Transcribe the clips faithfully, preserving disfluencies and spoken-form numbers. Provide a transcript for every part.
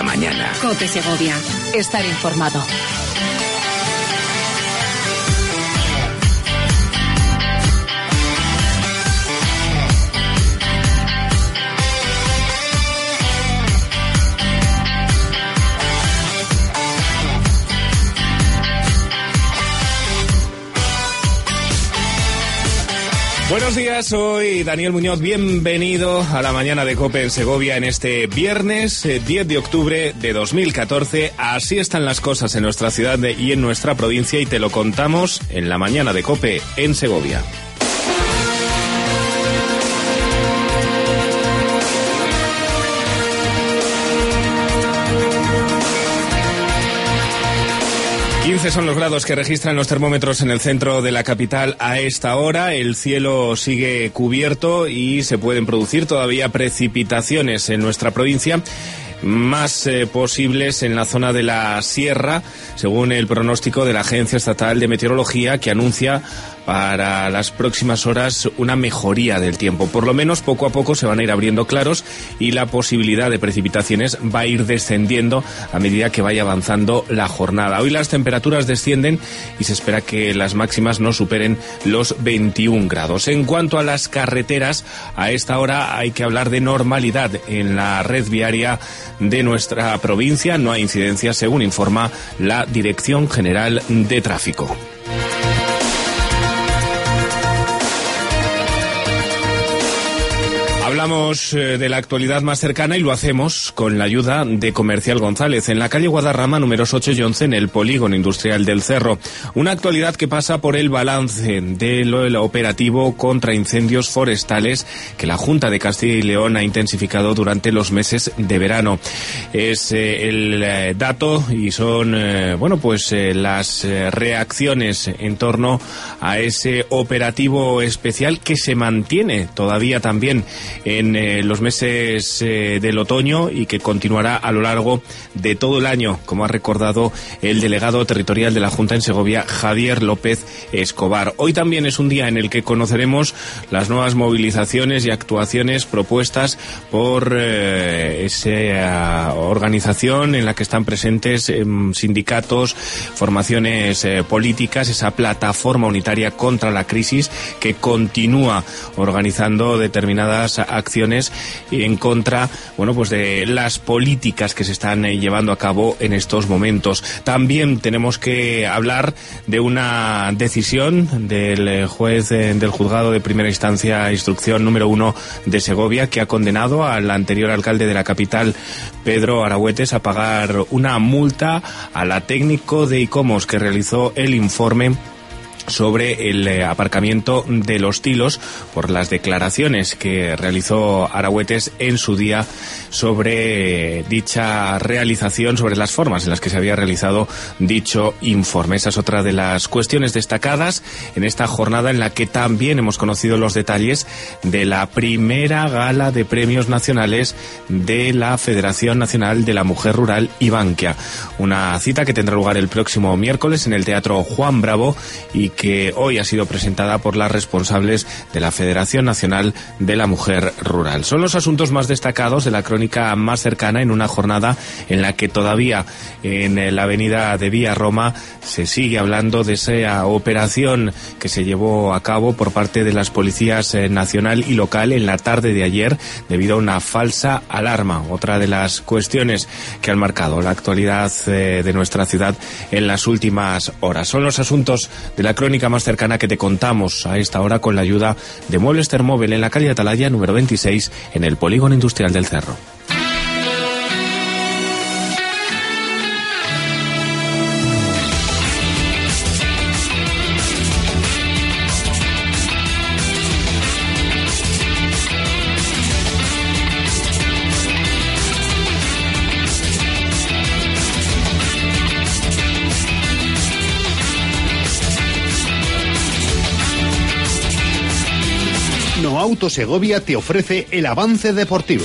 la mañana. COPE Segovia. Estar informado. Buenos días, soy Daniel Muñoz, bienvenido a la mañana de COPE en Segovia en este viernes diez de octubre de dos mil catorce. Así están las cosas en nuestra ciudad y en nuestra provincia y te lo contamos en la mañana de COPE en Segovia. quince son los grados que registran los termómetros en el centro de la capital a esta hora. El cielo sigue cubierto y se pueden producir todavía precipitaciones en nuestra provincia, más eh, posibles en la zona de la sierra, según el pronóstico de la Agencia Estatal de Meteorología, que anuncia para las próximas horas una mejoría del tiempo. Por lo menos poco a poco se van a ir abriendo claros y la posibilidad de precipitaciones va a ir descendiendo a medida que vaya avanzando la jornada. Hoy las temperaturas descienden y se espera que las máximas no superen los veintiún grados. En cuanto a las carreteras, a esta hora hay que hablar de normalidad en la red viaria de nuestra provincia. No hay incidencias, según informa la Dirección General de Tráfico. Hablamos de la actualidad más cercana y lo hacemos con la ayuda de Comercial González, en la calle Guadarrama, números ocho y once, en el Polígono Industrial del Cerro. Una actualidad que pasa por el balance del operativo contra incendios forestales que la Junta de Castilla y León ha intensificado durante los meses de verano. Es eh, el eh, dato y son, eh, bueno, pues eh, las eh, reacciones en torno a ese operativo especial que se mantiene todavía también en eh, los meses eh, del otoño y que continuará a lo largo de todo el año, como ha recordado el delegado territorial de la Junta en Segovia, Javier López Escobar. Hoy también es un día en el que conoceremos las nuevas movilizaciones y actuaciones propuestas por eh, esa organización en la que están presentes eh, sindicatos, formaciones eh, políticas, esa plataforma unitaria contra la crisis que continúa organizando determinadas acciones en contra, bueno, pues de las políticas que se están eh, llevando a cabo en estos momentos. También tenemos que hablar de una decisión del eh, juez eh, del juzgado de primera instancia instrucción número uno de Segovia, que ha condenado al anterior alcalde de la capital, Pedro Aragüetes, a pagar una multa a la técnico de ICOMOS que realizó el informe sobre el eh, aparcamiento de Los Tilos por las declaraciones que realizó Aragüetes en su día sobre eh, dicha realización, sobre las formas en las que se había realizado dicho informe. Esa es otra de las cuestiones destacadas en esta jornada en la que también hemos conocido los detalles de la primera gala de premios nacionales de la Federación Nacional de la Mujer Rural y Bankia. Una cita que tendrá lugar el próximo miércoles en el Teatro Juan Bravo y que hoy ha sido presentada por las responsables de la Federación Nacional de la Mujer Rural. Son los asuntos más destacados de la crónica más cercana en una jornada en la que todavía en la avenida de Vía Roma se sigue hablando de esa operación que se llevó a cabo por parte de las policías nacional y local en la tarde de ayer debido a una falsa alarma. Otra de las cuestiones que han marcado la actualidad de nuestra ciudad en las últimas horas. Son los asuntos de la crónica más cercana que te contamos a esta hora con la ayuda de Muebles Termóvil en la calle Atalaya número veintiséis en el Polígono Industrial del Cerro. Auto Segovia te ofrece el avance deportivo.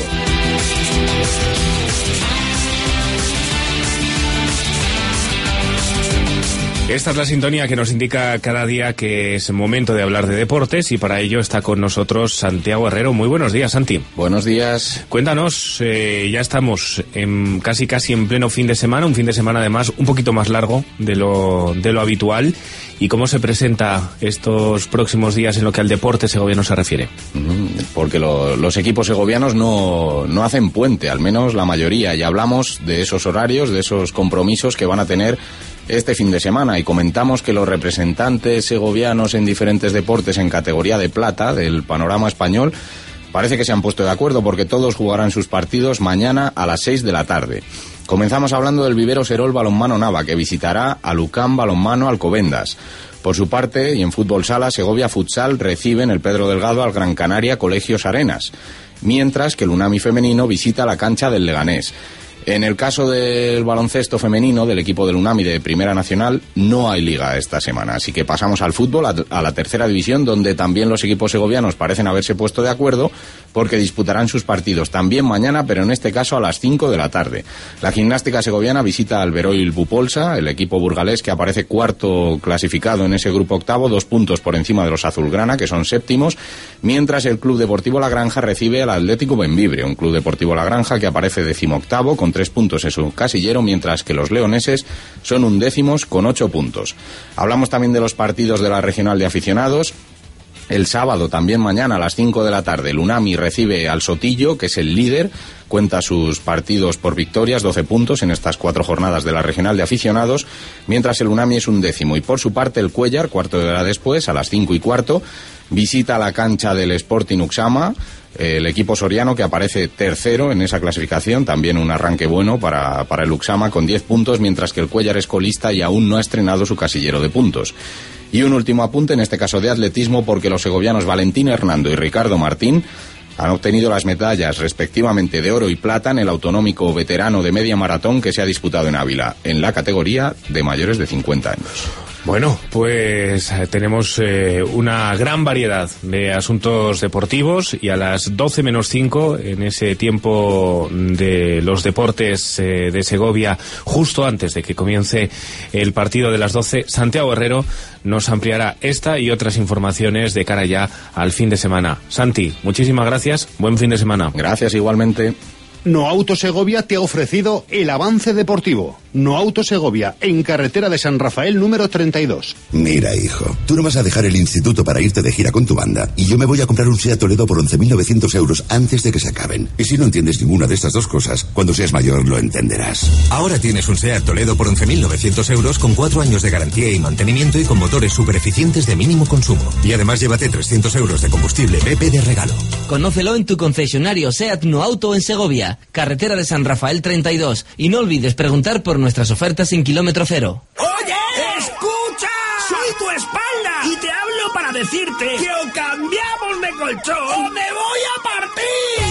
Esta es la sintonía que nos indica cada día que es momento de hablar de deportes y para ello está con nosotros Santiago Herrero. Muy buenos días, Santi. Buenos días. Cuéntanos, eh, ya estamos en, casi casi en pleno fin de semana, un fin de semana además un poquito más largo de lo, de lo habitual. ¿Y cómo se presenta estos próximos días en lo que al deporte segoviano se refiere? Porque lo, los equipos segovianos no, no hacen puente, al menos la mayoría, y hablamos de esos horarios, de esos compromisos que van a tener este fin de semana, y comentamos que los representantes segovianos en diferentes deportes en categoría de plata del panorama español parece que se han puesto de acuerdo porque todos jugarán sus partidos mañana a las seis de la tarde. Comenzamos hablando del Vivero Serol Balonmano Nava, que visitará a Lucán Balonmano Alcobendas. Por su parte, y en fútbol sala, Segovia Futsal recibe en el Pedro Delgado al Gran Canaria Colegios Arenas, mientras que el Unami femenino visita la cancha del Leganés. En el caso del baloncesto femenino del equipo del Unami de Primera Nacional, no hay liga esta semana, así que pasamos al fútbol, a, a la tercera división, donde también los equipos segovianos parecen haberse puesto de acuerdo porque disputarán sus partidos también mañana, pero en este caso a las cinco de la tarde. La gimnástica segoviana visita al Veroil Bupolsa, el equipo burgalés que aparece cuarto clasificado en ese grupo octavo, dos puntos por encima de los azulgrana, que son séptimos, mientras el Club Deportivo La Granja recibe al Atlético Bembibre, un Club Deportivo La Granja que aparece decimoctavo con tres puntos en su casillero, mientras que los leoneses son undécimos con ocho puntos. Hablamos también de los partidos de la regional de aficionados. El sábado, también mañana a las cinco de la tarde, el Unami recibe al Sotillo, que es el líder, cuenta sus partidos por victorias, doce puntos en estas cuatro jornadas de la regional de aficionados, mientras el Unami es undécimo. Y por su parte el Cuéllar, cuarto de hora después, a las cinco y cuarto, visita la cancha del Sporting Uxama, el equipo soriano que aparece tercero en esa clasificación, también un arranque bueno para, para el Uxama con diez puntos, mientras que el Cuéllar es colista y aún no ha estrenado su casillero de puntos. Y un último apunte, en este caso de atletismo, porque los segovianos Valentín Hernando y Ricardo Martín han obtenido las medallas respectivamente de oro y plata en el autonómico veterano de media maratón que se ha disputado en Ávila, en la categoría de mayores de cincuenta años. Bueno, pues tenemos eh, una gran variedad de asuntos deportivos y a las doce menos cinco, en ese tiempo de los deportes eh, de Segovia, justo antes de que comience el partido de las doce, Santiago Herrero nos ampliará esta y otras informaciones de cara ya al fin de semana. Santi, muchísimas gracias, buen fin de semana. Gracias, igualmente. No Auto Segovia te ha ofrecido el avance deportivo. No Auto Segovia, en carretera de San Rafael número treinta y dos. Mira, hijo, tú no vas a dejar el instituto para irte de gira con tu banda y yo me voy a comprar un SEAT Toledo por once mil novecientos euros antes de que se acaben. Y si no entiendes ninguna de estas dos cosas, cuando seas mayor lo entenderás. Ahora tienes un SEAT Toledo por once mil novecientos euros con cuatro años de garantía y mantenimiento y con motores super eficientes de mínimo consumo. Y además llévate trescientos euros de combustible B P de regalo. Conócelo en tu concesionario SEAT No Auto en Segovia, carretera de San Rafael treinta y dos, y no olvides preguntar por nuestras ofertas en kilómetro cero. ¡Oye! ¡Escucha! ¡Soy tu espalda! Y te hablo para decirte que o cambiamos de colchón o me voy a partir.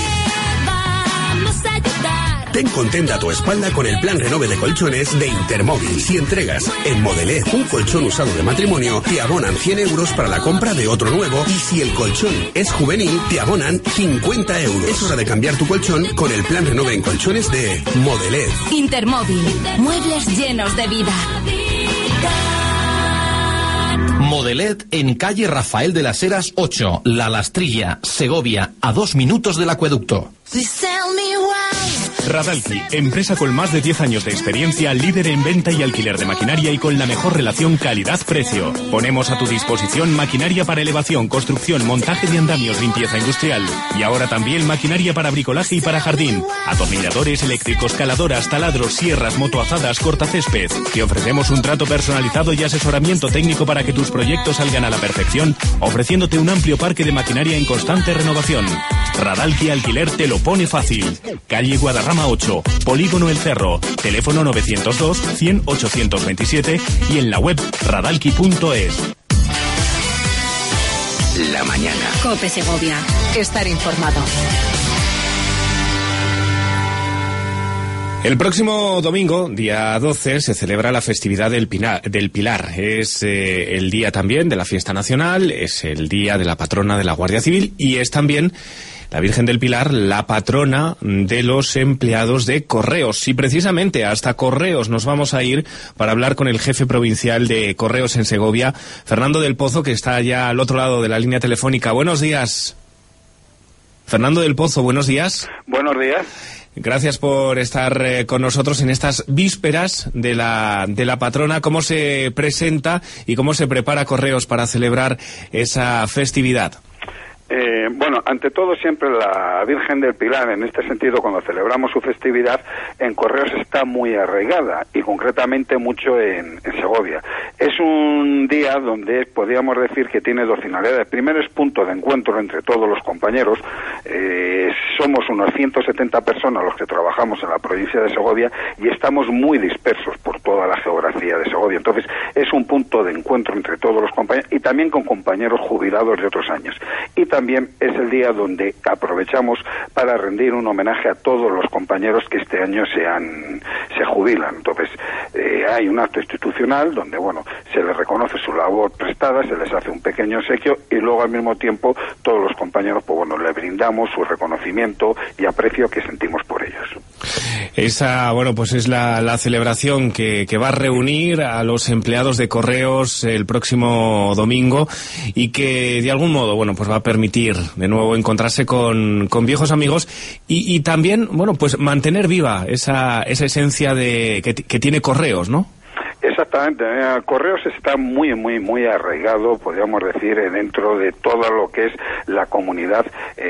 Vamos a ayudar. Ten contenta tu espalda con el plan Renove de colchones de Intermóvil. Si entregas en Modelet un colchón usado de matrimonio, te abonan cien euros para la compra de otro nuevo, y si el colchón es juvenil, te abonan cincuenta euros. Es hora de cambiar tu colchón con el plan Renove en colchones de Modelet. Intermóvil. Muebles llenos de vida. Modelet en calle Rafael de las Heras ocho, La Lastrilla, Segovia, a dos minutos del acueducto. Radalki, empresa con más de diez años de experiencia, líder en venta y alquiler de maquinaria y con la mejor relación calidad-precio. Ponemos a tu disposición maquinaria para elevación, construcción, montaje de andamios, limpieza industrial. Y ahora también maquinaria para bricolaje y para jardín. Atornilladores eléctricos, caladoras, taladros, sierras, motoazadas, cortacésped. Te ofrecemos un trato personalizado y asesoramiento técnico para que tus proyectos salgan a la perfección, ofreciéndote un amplio parque de maquinaria en constante renovación. Radalki Alquiler te lo pone fácil. Calle Guadarrama ocho, Polígono El Cerro, teléfono novecientos dos, cien, ochocientos veintisiete y en la web radalki punto es. La mañana. COPE Segovia. Estar informado. El próximo domingo, día doce, se celebra la festividad del Pilar. Del Pilar. Es eh, el día también de la fiesta nacional, es el día de la patrona de la Guardia Civil y es también la Virgen del Pilar, la patrona de los empleados de Correos. Y precisamente hasta Correos nos vamos a ir para hablar con el jefe provincial de Correos en Segovia, Fernando del Pozo, que está ya al otro lado de la línea telefónica. Buenos días. Fernando del Pozo, buenos días. Buenos días. Gracias por estar eh, con nosotros en estas vísperas de la, de la patrona. ¿Cómo se presenta y cómo se prepara Correos para celebrar esa festividad? Eh, bueno, ante todo siempre la Virgen del Pilar, en este sentido, cuando celebramos su festividad, en Correos está muy arraigada y concretamente mucho en, en Segovia. Es un día donde podríamos decir que tiene dos finalidades. Primero es punto de encuentro entre todos los compañeros. Eh, somos unos ciento setenta personas los que trabajamos en la provincia de Segovia y estamos muy dispersos por toda la geografía de Segovia. Entonces es un punto de encuentro entre todos los compañeros y también con compañeros jubilados de otros años. Y también es el día donde aprovechamos para rendir un homenaje a todos los compañeros que este año se han se jubilan. Entonces eh, hay un acto institucional donde, bueno, se les reconoce su labor prestada, se les hace un pequeño obsequio y luego al mismo tiempo todos los compañeros, pues bueno, le brindamos su reconocimiento y aprecio que sentimos por ellos. Esa, bueno, pues es la, la celebración que, que va a reunir a los empleados de Correos el próximo domingo y que de algún modo, bueno, pues va a permitir de nuevo encontrarse con, con viejos amigos y, y también, bueno, pues mantener viva esa, esa esencia de que, que tiene Correos, ¿no? Exactamente, eh, Correos está muy, muy, muy arraigado, podríamos decir, eh, dentro de todo lo que es la comunidad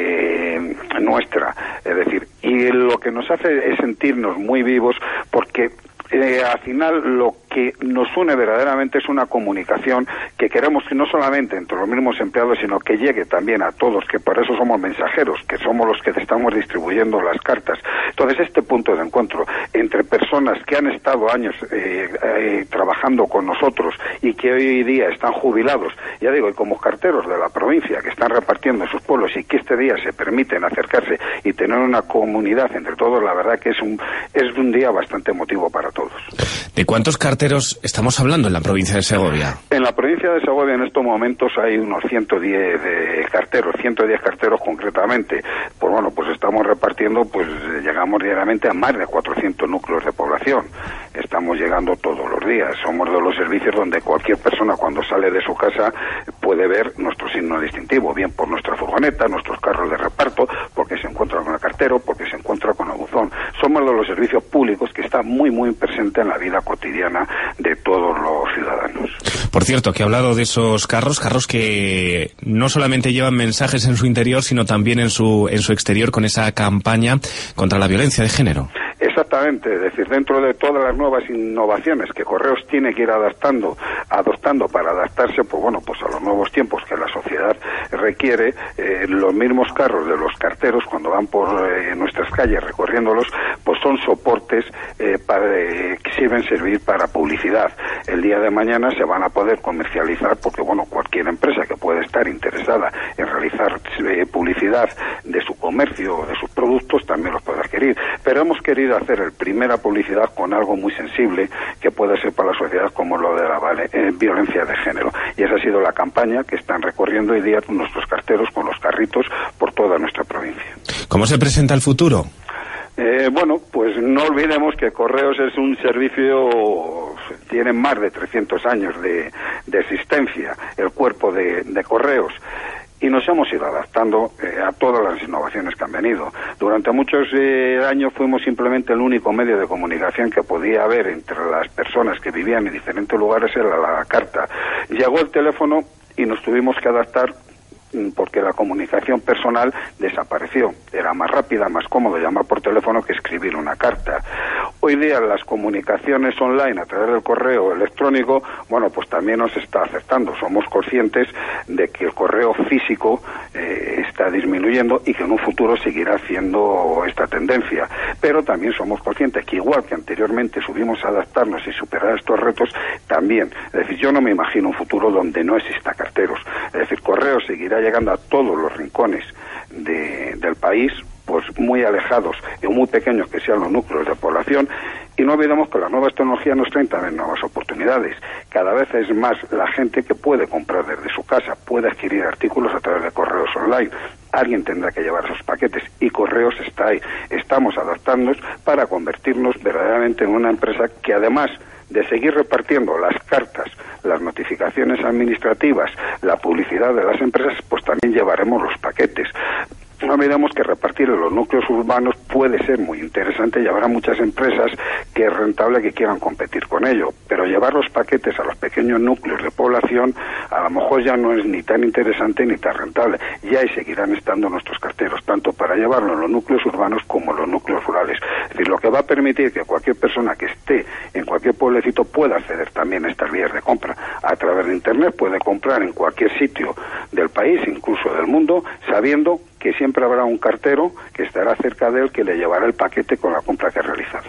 eh, nuestra, es decir, y lo que nos hace es sentirnos muy vivos porque Eh, al final lo que nos une verdaderamente es una comunicación que queremos que no solamente entre los mismos empleados, sino que llegue también a todos, que por eso somos mensajeros, que somos los que estamos distribuyendo las cartas. Entonces este punto de encuentro entre personas que han estado años eh, eh, trabajando con nosotros y que hoy día están jubilados, ya digo, y como carteros de la provincia que están repartiendo en sus pueblos y que este día se permiten acercarse y tener una comunidad entre todos, la verdad que es un, es un día bastante emotivo para todos. ¿De cuántos carteros estamos hablando en la provincia de Segovia? En la provincia de Segovia en estos momentos hay unos ciento diez de carteros, ciento diez carteros concretamente. Pues bueno, pues estamos repartiendo, pues llegamos diariamente a más de cuatrocientos núcleos de población. Estamos llegando todos los días. Somos de los servicios donde cualquier persona cuando sale de su casa puede ver nuestro signo distintivo, bien por nuestra furgoneta, nuestros carros de reparto, porque se encuentra con el cartero, porque se encuentra con el buzón. Somos de los servicios públicos que están muy, muy presente en la vida cotidiana de todos los ciudadanos. Por cierto, que he hablado de esos carros, carros que no solamente llevan mensajes en su interior, sino también en su, en su exterior con esa campaña contra la violencia de género. Exactamente, es decir, dentro de todas las nuevas innovaciones que Correos tiene que ir adaptando, adoptando para adaptarse, pues bueno, pues a los nuevos tiempos que la sociedad requiere, eh, los mismos carros de los carteros cuando van por eh, nuestras calles recorriéndolos, pues son soportes eh, para, eh, que sirven servir para publicidad. El día de mañana se van a poder comercializar porque, bueno, cualquier empresa que pueda estar interesada en realizar eh, publicidad de su comercio o de sus productos también los puede adquirir. Pero hemos querido hacer el primera publicidad con algo muy sensible que puede ser para la sociedad como lo de la vale, eh, violencia de género. Y esa ha sido la campaña que están recorriendo hoy día nuestros carteros con los carritos por toda nuestra provincia. ¿Cómo se presenta el futuro? Eh, bueno, pues no olvidemos que Correos es un servicio, tiene más de trescientos años de, de existencia, el cuerpo de, de Correos. Y nos hemos ido adaptando eh, a todas las innovaciones que han venido. Durante muchos eh, años fuimos simplemente el único medio de comunicación que podía haber entre las personas que vivían en diferentes lugares, era la, la carta. Llegó el teléfono y nos tuvimos que adaptar porque la comunicación personal desapareció. Era más rápida, más cómodo llamar por teléfono que escribir una carta. Hoy día las comunicaciones online a través del correo electrónico, bueno, pues también nos está afectando. Somos conscientes de que el correo físico eh, está disminuyendo y que en un futuro seguirá haciendo esta tendencia. Pero también somos conscientes que igual que anteriormente subimos a adaptarnos y superar estos retos, también, es decir, yo no me imagino un futuro donde no exista carteros. Es decir, correo seguirá llegando a todos los rincones de, del país, pues muy alejados y muy pequeños que sean los núcleos de población, Y no olvidemos que las nuevas tecnologías nos traen también nuevas oportunidades. Cada vez es más la gente que puede comprar desde su casa, puede adquirir artículos a través de correos online. Alguien tendrá que llevar esos paquetes y Correos está ahí. Estamos adaptándonos para convertirnos verdaderamente en una empresa que, además de seguir repartiendo las cartas, las notificaciones administrativas, la publicidad de las empresas, pues también llevaremos los paquetes. No olvidemos que repartir en los núcleos urbanos puede ser muy interesante y habrá muchas empresas que es rentable que quieran competir con ello, pero llevar los paquetes a los pequeños núcleos de población a lo mejor ya no es ni tan interesante ni tan rentable. Y ahí seguirán estando nuestros carteros, tanto para llevarlo en los núcleos urbanos como en los núcleos rurales. Es decir, lo que va a permitir que cualquier persona que esté en cualquier pueblecito pueda acceder también a estas vías de compra. A través de Internet puede comprar en cualquier sitio del país, incluso del mundo, sabiendo que siempre habrá un cartero que estará cerca de él que le llevará el paquete con la compra que ha realizado.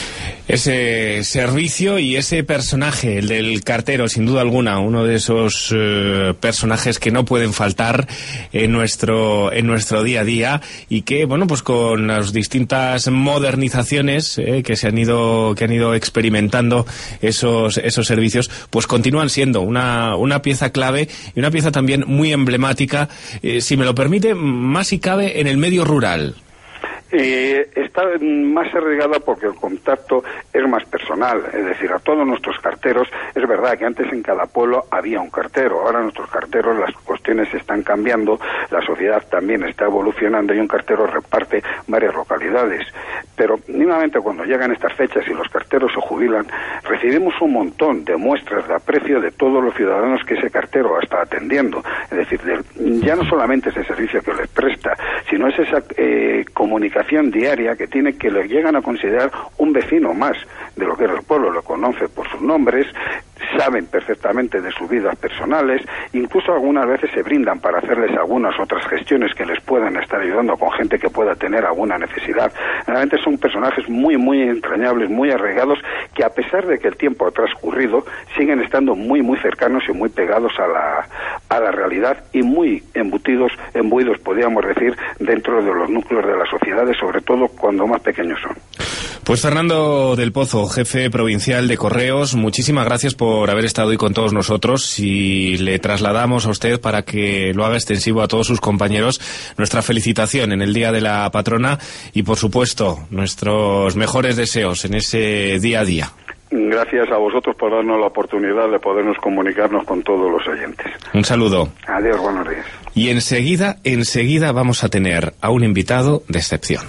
Ese servicio y ese personaje, el del cartero, sin duda alguna, uno de esos eh, personajes que no pueden faltar en nuestro en nuestro día a día y que, bueno, pues con las distintas modernizaciones eh, que se han ido que han ido experimentando esos esos servicios, pues continúan siendo una una pieza clave y una pieza también muy emblemática, eh, si me lo permite, más si cabe en el medio rural. Eh, está más arraigada porque el contacto es más personal, es decir, a todos nuestros carteros, es verdad que antes en cada pueblo había un cartero, ahora nuestros carteros, las cuestiones están cambiando, la sociedad también está evolucionando y un cartero reparte varias localidades, pero mínimamente cuando llegan estas fechas y los carteros se jubilan, recibimos un montón de muestras de aprecio de todos los ciudadanos que ese cartero está atendiendo, es decir, de, ya no solamente ese servicio que les presta, sino es esa eh, comunicación diaria que tiene, que le llegan a considerar un vecino más de lo que es el pueblo, lo conoce por sus nombres, saben perfectamente de sus vidas personales, incluso algunas veces se brindan para hacerles algunas otras gestiones que les puedan estar ayudando con gente que pueda tener alguna necesidad. Realmente son personajes muy, muy entrañables, muy arraigados, que a pesar de que el tiempo ha transcurrido, siguen estando muy, muy cercanos y muy pegados a la, a la realidad y muy embutidos, embuidos, podríamos decir, dentro de los núcleos de las sociedades, sobre todo cuando más pequeños son. Pues Fernando del Pozo, jefe provincial de Correos, muchísimas gracias por haber estado hoy con todos nosotros y le trasladamos a usted para que lo haga extensivo a todos sus compañeros nuestra felicitación en el Día de la Patrona y, por supuesto, nuestros mejores deseos en ese día a día. Gracias a vosotros por darnos la oportunidad de podernos comunicarnos con todos los oyentes. Un saludo. Adiós, buenos días. Y enseguida, enseguida vamos a tener a un invitado de excepción.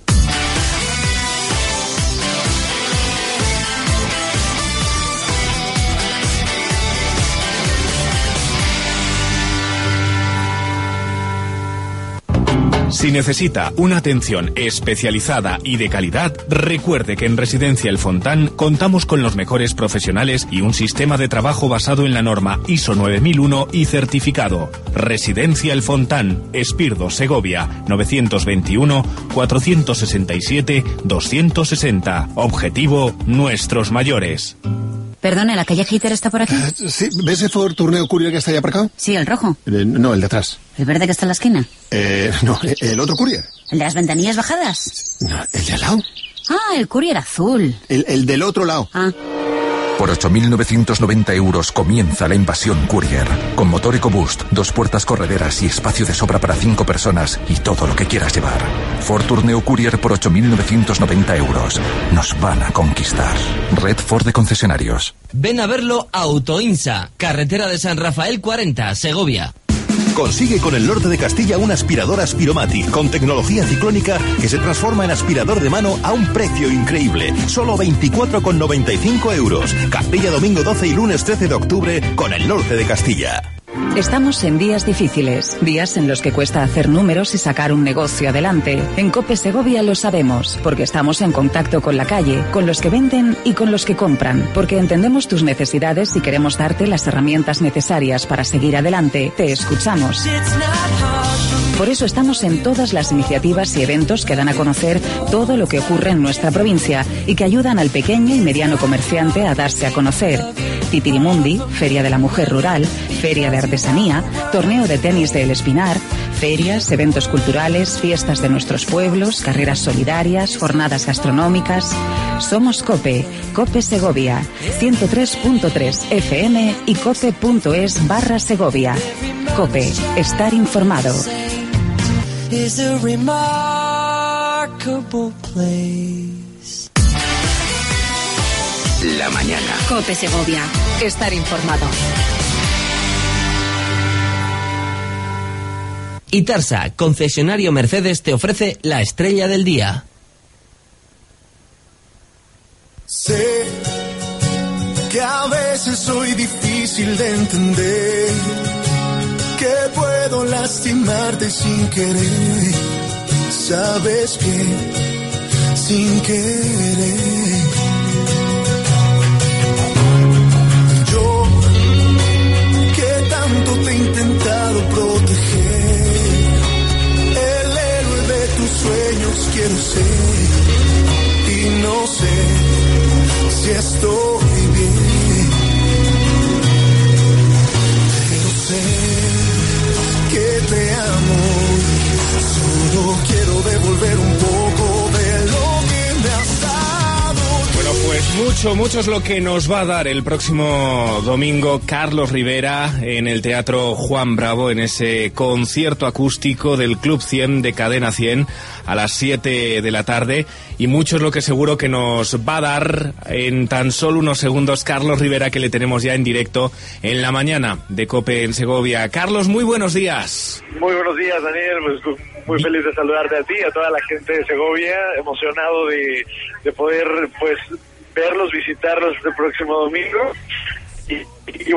Si necesita una atención especializada y de calidad, recuerde que en Residencia El Fontán contamos con los mejores profesionales y un sistema de trabajo basado en la norma I S O nueve mil uno y certificado. Residencia El Fontán, Espirdo, Segovia, novecientos veintiuno, cuatrocientos sesenta y siete, doscientos sesenta. Objetivo, nuestros mayores. Perdone, ¿la calle Hitler está por aquí? Uh, sí, ¿ves el Ford Tourneo Courier que está allá por acá? Sí, el rojo. Eh, no, el de atrás. ¿El verde que está en la esquina? Eh, no, el otro Courier. ¿El de las ventanillas bajadas? No, el de al lado. Ah, el Courier azul. El, el del otro lado. Ah. Por ocho mil novecientos noventa euros comienza la invasión Courier. Con motor EcoBoost, dos puertas correderas y espacio de sobra para cinco personas y todo lo que quieras llevar. Ford Tourneo Courier por ocho mil novecientos noventa euros. Nos van a conquistar. Red Ford de concesionarios. Ven a verlo a Autoinsa, carretera de San Rafael cuarenta, Segovia. Consigue con el Norte de Castilla un aspirador Aspiromatic con tecnología ciclónica que se transforma en aspirador de mano a un precio increíble. Solo veinticuatro con noventa y cinco euros. Castilla, domingo doce y lunes trece de octubre con el Norte de Castilla. Estamos en días difíciles, días en los que cuesta hacer números y sacar un negocio adelante. En COPE Segovia lo sabemos, porque estamos en contacto con la calle, con los que venden y con los que compran, porque entendemos tus necesidades y queremos darte las herramientas necesarias para seguir adelante. Te escuchamos. Por eso estamos en todas las iniciativas y eventos que dan a conocer todo lo que ocurre en nuestra provincia y que ayudan al pequeño y mediano comerciante a darse a conocer. Titirimundi, Feria de la Mujer Rural, Feria de Artesanía, Torneo de Tenis de El Espinar, ferias, eventos culturales, fiestas de nuestros pueblos, carreras solidarias, jornadas gastronómicas. Somos COPE, COPE Segovia, ciento tres punto tres F M y cope.es barra Segovia. COPE, estar informado. La mañana. COPE Segovia, estar informado. Itarsa, concesionario Mercedes, te ofrece la estrella del día. Sé que a veces soy difícil de entender, que puedo lastimarte sin querer. Sabes que sin querer yo, que tanto te he intentado proteger, el héroe de tus sueños quiero ser, y no sé si estoy bien, pero sé que te amo. Solo quiero devolver un poco de lo que me has dado. Bueno, pues mucho, mucho es lo que nos va a dar el próximo domingo Carlos Rivera en el Teatro Juan Bravo, en ese concierto acústico del Club cien de Cadena cien a las siete de la tarde. Y mucho es lo que seguro que nos va a dar en tan solo unos segundos Carlos Rivera, que le tenemos ya en directo en la mañana de COPE en Segovia. Carlos, muy buenos días. Muy buenos días, Daniel. Pues muy feliz de saludarte a ti, a toda la gente de Segovia, emocionado de, de poder pues verlos, visitarlos este próximo domingo. Y, y, y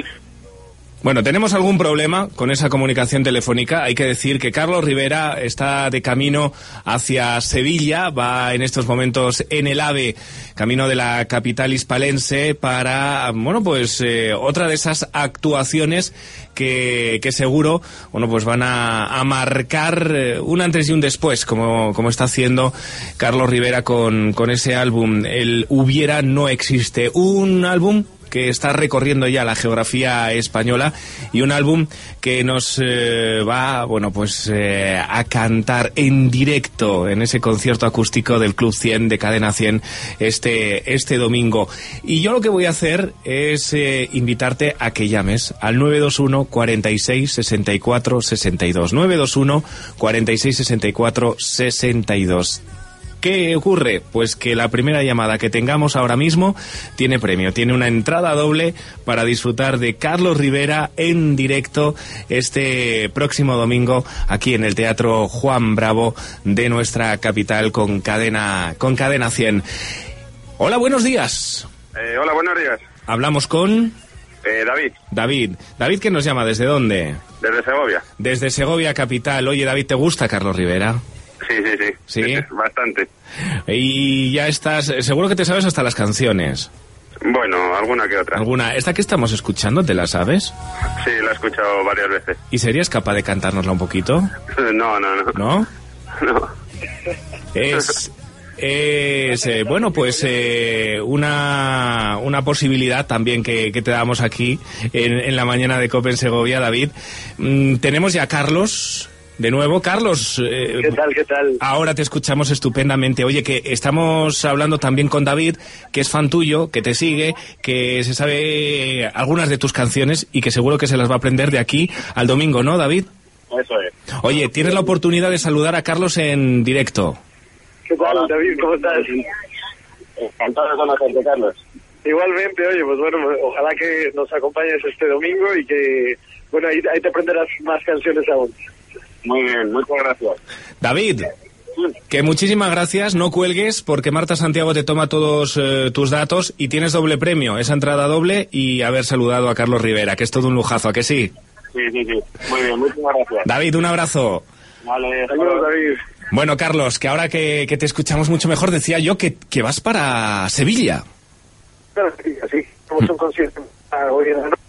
Bueno, tenemos algún problema con esa comunicación telefónica. Hay que decir que Carlos Rivera está de camino hacia Sevilla, va en estos momentos en el AVE, camino de la capital hispalense, para, bueno, pues eh, otra de esas actuaciones que, que seguro, bueno, pues van a, a marcar eh, un antes y un después, como, como está haciendo Carlos Rivera con, con ese álbum, el Hubiera no existe, un álbum que está recorriendo ya la geografía española y un álbum que nos eh, va, bueno, pues eh, a cantar en directo en ese concierto acústico del Club cien de Cadena cien este, este domingo. Y yo lo que voy a hacer es eh, invitarte a que llames al nueve dos uno, cuarenta y seis, sesenta y cuatro, sesenta y dos. nueve dos uno, cuarenta y seis, sesenta y cuatro, sesenta y dos. ¿Qué ocurre? Pues que la primera llamada que tengamos ahora mismo tiene premio, tiene una entrada doble para disfrutar de Carlos Rivera en directo este próximo domingo aquí en el Teatro Juan Bravo de nuestra capital con Cadena, con Cadena cien. Hola, buenos días. Eh, hola, buenos días. Hablamos con... Eh, David. David. David, ¿quién nos llama? ¿Desde dónde? Desde Segovia. Desde Segovia capital. Oye, David, ¿te gusta Carlos Rivera? Sí, sí, sí. ¿Sí? Sí, bastante. Y ya estás... Seguro que te sabes hasta las canciones. Bueno, alguna que otra. ¿Alguna? ¿Esta que estamos escuchando, te la sabes? Sí, la he escuchado varias veces. ¿Y serías capaz de cantárnosla un poquito? No, no, no. ¿No? No. Es... Es, eh, bueno, pues eh, una, una posibilidad también que, que te damos aquí en, en la mañana de COPE en Segovia, David. Mm, tenemos ya a Carlos... De nuevo, Carlos. Eh, ¿Qué tal, qué tal? Ahora te escuchamos estupendamente. Oye, que estamos hablando también con David, que es fan tuyo, que te sigue, que se sabe algunas de tus canciones y que seguro que se las va a aprender de aquí al domingo, ¿no, David? Eso es. Oye, tienes la oportunidad de saludar a Carlos en directo. ¿Qué tal, Hola, David? ¿Cómo estás? Encantado de conocerte, Carlos. Igualmente, oye, pues bueno, ojalá que nos acompañes este domingo y que, bueno, ahí, ahí te aprenderás más canciones aún. Muy bien, muchas gracias. David, que muchísimas gracias, no cuelgues porque Marta Santiago te toma todos eh, tus datos y tienes doble premio, esa entrada doble y haber saludado a Carlos Rivera, que es todo un lujazo, ¿a que sí? Sí, sí, sí. Muy bien, muchas gracias. David, un abrazo. Vale, saludos, David. Bueno, Carlos, que ahora que, que te escuchamos mucho mejor, decía yo que, que vas para Sevilla. Claro, sí, así, como un concierto hoy en la noche.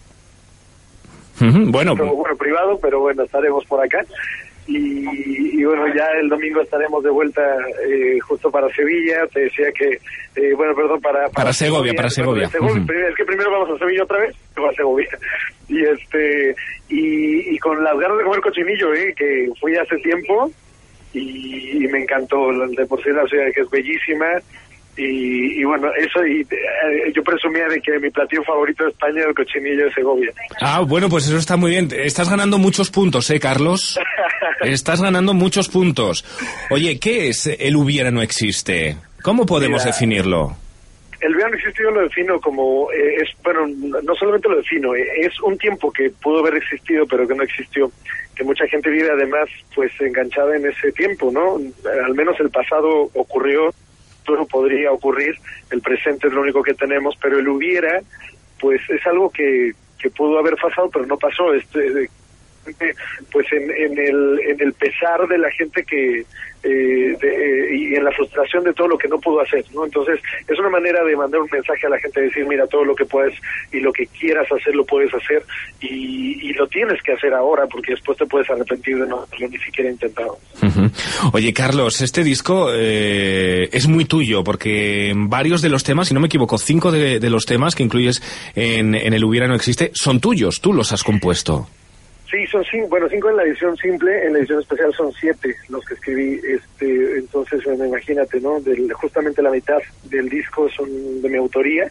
Uh-huh, bueno, pero, bueno, privado, pero bueno, estaremos por acá y, y bueno, ya el domingo estaremos de vuelta eh, justo para Sevilla. Te decía que, eh, bueno, perdón, para... Para, para Segovia, para Segovia. Bueno, Segovia. Uh-huh. Es que primero vamos a Sevilla otra vez, luego a Segovia. Y este y, y con las ganas de comer cochinillo, eh, que fui hace tiempo y, y me encantó. De por sí la ciudad que es bellísima Y, y bueno, eso, y eh, yo presumía de que mi platillo favorito de España es el cochinillo de Segovia. Ah, bueno, pues eso está muy bien. Estás ganando muchos puntos, ¿eh, Carlos? Estás ganando muchos puntos. Oye, ¿qué es el hubiera no existe? ¿Cómo podemos Mira, definirlo? El hubiera no existe, yo lo defino como, eh, es bueno, no solamente lo defino, eh, es un tiempo que pudo haber existido pero que no existió, que mucha gente vive además pues enganchada en ese tiempo, ¿no? Al menos el pasado ocurrió, todo podría ocurrir, el presente es lo único que tenemos, pero el hubiera pues es algo que, que pudo haber pasado pero no pasó. Este, pues en, en el en el pesar de la gente que eh, de, eh, y en la frustración de todo lo que no pudo hacer, ¿no? Entonces es una manera de mandar un mensaje a la gente, de decir, mira, todo lo que puedes y lo que quieras hacer lo puedes hacer y, y lo tienes que hacer ahora porque después te puedes arrepentir de no haberlo ni siquiera intentado. Uh-huh. Oye, Carlos, este disco eh, es muy tuyo porque varios de los temas, si no me equivoco, cinco de, de los temas que incluyes en, en el Hubiera no existe son tuyos, tú los has compuesto. Sí, son cinco, bueno, cinco en la edición simple, en la edición especial son siete los que escribí, este, entonces bueno, imagínate, ¿no? Del, justamente la mitad del disco son de mi autoría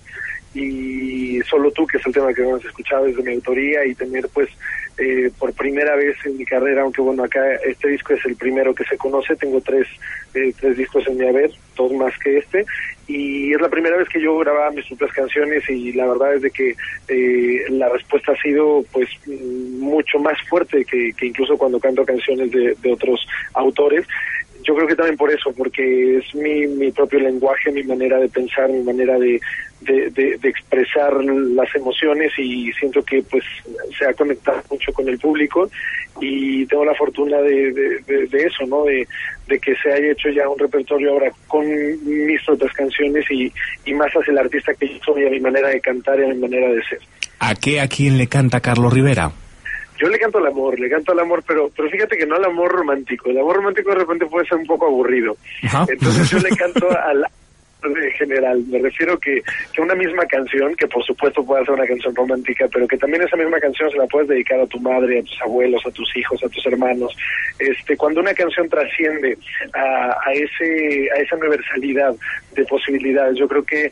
y Solo Tú, que es el tema que hemos escuchado, es de mi autoría y tener pues eh, por primera vez en mi carrera, aunque bueno, acá este disco es el primero que se conoce, tengo tres, eh, tres discos en mi haber, dos más que este, y es la primera vez que yo grababa mis propias canciones y la verdad es de que eh, la respuesta ha sido pues mucho más fuerte que, que incluso cuando canto canciones de, de otros autores. Yo creo que también por eso, porque es mi, mi propio lenguaje, mi manera de pensar, mi manera de, de, de, de expresar las emociones y siento que pues se ha conectado mucho con el público y tengo la fortuna de, de, de, de eso, ¿no? De, de que se haya hecho ya un repertorio ahora con mis propias canciones y, y más hacia el artista que yo soy, a mi manera de cantar y a mi manera de ser. ¿A qué a quién le canta Carlos Rivera? Yo le canto al amor, le canto al amor, pero pero fíjate que no al amor romántico. El amor romántico de repente puede ser un poco aburrido. Ajá. Entonces yo le canto al en general. Me refiero que, que una misma canción, que por supuesto puede ser una canción romántica, pero que también esa misma canción se la puedes dedicar a tu madre, a tus abuelos, a tus hijos, a tus hermanos. Este, cuando una canción trasciende a, a ese a esa universalidad de posibilidades, yo creo que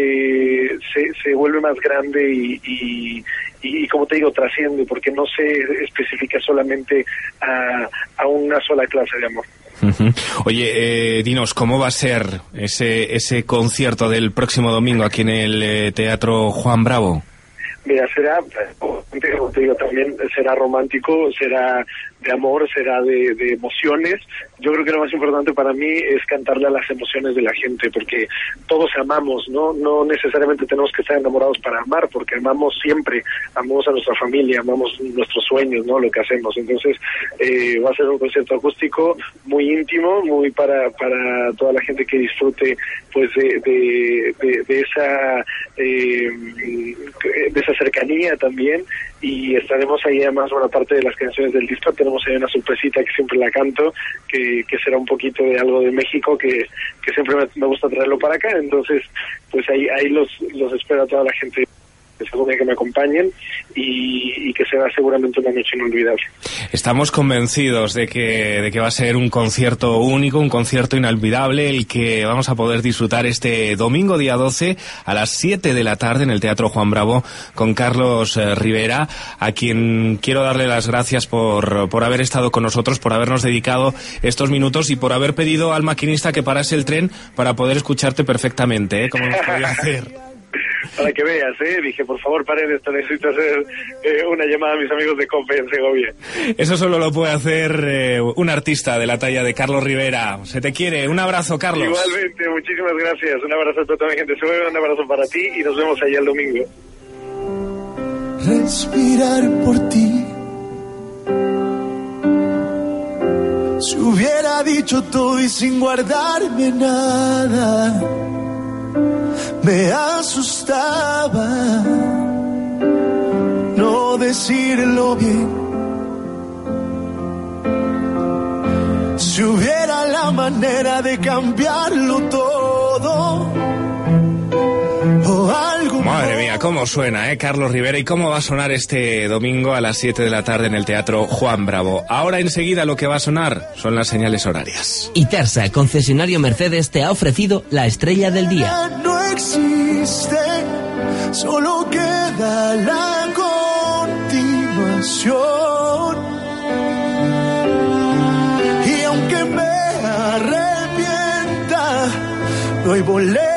eh, se, se vuelve más grande y, y y como te digo, trasciende, porque no se especifica solamente a, a una sola clase de amor. Uh-huh. Oye, eh, dinos, ¿cómo va a ser ese ese concierto del próximo domingo aquí en el eh, Teatro Juan Bravo? Mira, será, como te digo, también será romántico, será de amor, será de, de emociones. Yo creo que lo más importante para mí es cantarle a las emociones de la gente, porque todos amamos, ¿no? No necesariamente tenemos que estar enamorados para amar, porque amamos siempre, amamos a nuestra familia, amamos nuestros sueños, ¿no? Lo que hacemos. Entonces, eh, va a ser un concierto acústico muy íntimo, muy para para toda la gente que disfrute, pues, de, de, de, de esa eh, de esa cercanía también, y estaremos ahí además buena parte de las canciones del disco. Tenemos ahí una sorpresita que siempre la canto, que, que será un poquito de algo de México, que, que siempre me, me gusta traerlo para acá. Entonces, pues ahí ahí los, los espero a toda la gente que me acompañen y, y que será seguramente una noche inolvidable. Estamos convencidos de que, de que va a ser un concierto único, un concierto inolvidable, el que vamos a poder disfrutar este domingo día doce a las siete de la tarde en el Teatro Juan Bravo con Carlos eh, Rivera, a quien quiero darle las gracias por, por haber estado con nosotros, por habernos dedicado estos minutos y por haber pedido al maquinista que parase el tren para poder escucharte perfectamente, ¿eh? Como hemos podido hacer. Para que veas, ¿eh? Dije, por favor, paren esto, necesito hacer eh, una llamada a mis amigos de COPE en Segovia. Eso solo lo puede hacer eh, un artista de la talla de Carlos Rivera. Se te quiere. Un abrazo, Carlos. Igualmente, muchísimas gracias. Un abrazo a toda la gente de Segovia, un abrazo para ti y nos vemos allá el domingo. Respirar por ti. Si hubiera dicho todo y sin guardarme nada, me asustaba no decirlo bien. Si hubiera la manera de cambiarlo todo o algo Madre mía, cómo suena, ¿eh? Carlos Rivera, y cómo va a sonar este domingo a las siete de la tarde en el Teatro Juan Bravo. Ahora enseguida lo que va a sonar son las señales horarias. Y Tersa, concesionario Mercedes, te ha ofrecido la estrella del día. No existe, solo queda la continuación. Y aunque me arrepienta, no hay boleto